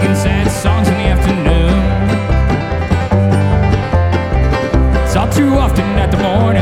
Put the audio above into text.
singing sad songs in the afternoon. It's all too often at the morning